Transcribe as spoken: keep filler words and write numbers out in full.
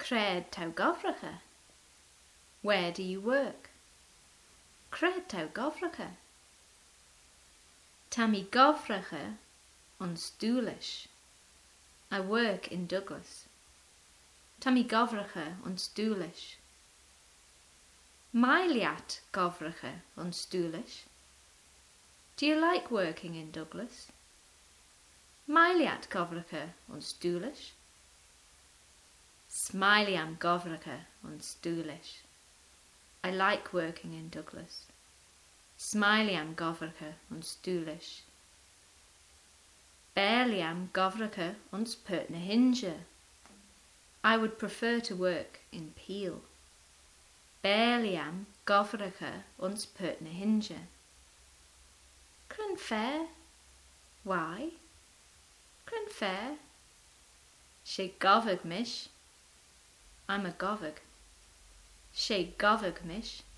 Cred tau gofracha. Where do you work? Cred tau gofracha. Tammy gofracha on Stoolish. I work in Douglas. Tammy gofracha on Stoolish. Mailiat gofracha on Stoolish. Do you like working in Douglas? Mailiat gofracha on Stoolish. Smiley-am gofracha on Stoolish. I like working in Douglas. Smiley-am gofracha on Stoolish. Barely-am gofracha on Spurtnahinja. I would prefer to work in Peel. Barely-am gofracha on Spurtnahinja. Cryn fair. Why? Cryn fair. She gofag mish. I'm a gofag. She gofag mish.